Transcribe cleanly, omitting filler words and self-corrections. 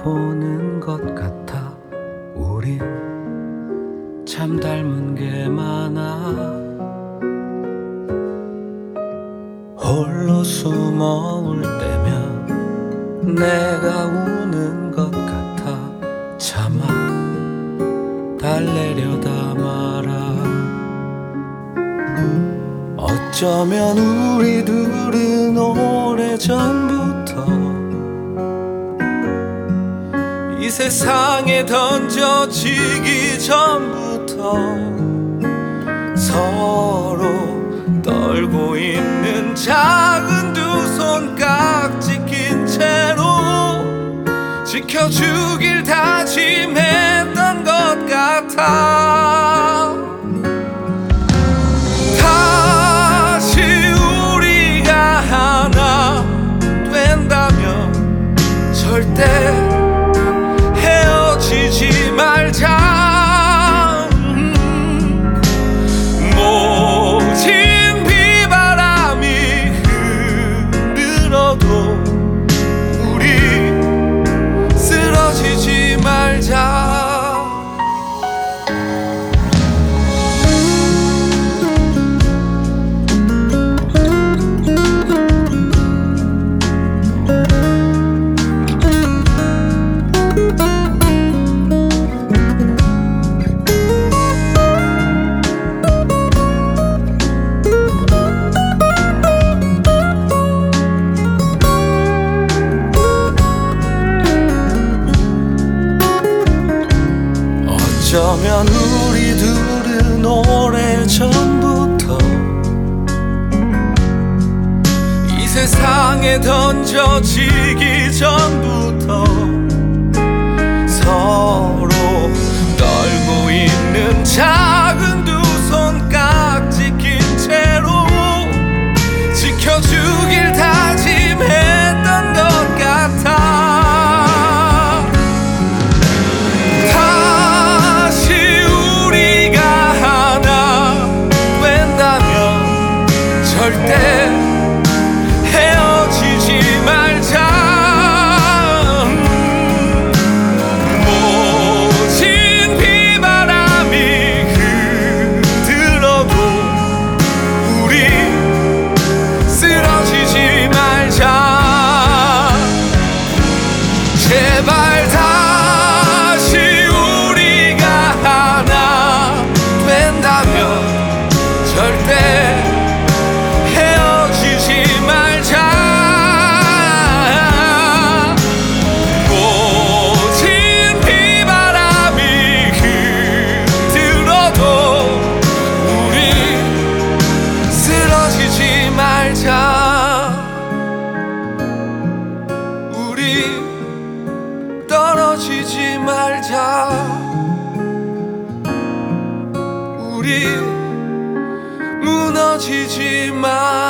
보는 것 같아. 우리 참 닮은 게 많아. 홀로 숨어 울 때면 내가 우는 것 같아. 차마 달래려다 말아. 어쩌면 우리 둘은 오래전부터 이 세상에 던져지기 전부터 서로 떨고 있는 작은 두 손깍지 낀 채로 지켜주길 다짐했던 것 같아. 다시 우리가 하나 된다면 절대 헤어지지 말자. 모진 비바람이 흐르러도 우리 쓰러지지 말자. 어쩌면 우리 둘은 오래전부터 이 세상에 던져지기 전부터 서로 떨고 있는 작은 두 손깍지 낀 채로 지켜주길 다짐했던 것 같아. 절대 헤어지지 말자. 모진 비바람이 흐르러도 우리 쓰러지지 말자. 제발 다시 우리가 하나 된다면 절대 헤어지지 말자. 모진 비바람이 흐르러도 우리 쓰러지지 말자. 우리 떨어지지 말자. 우리 무너지지 마.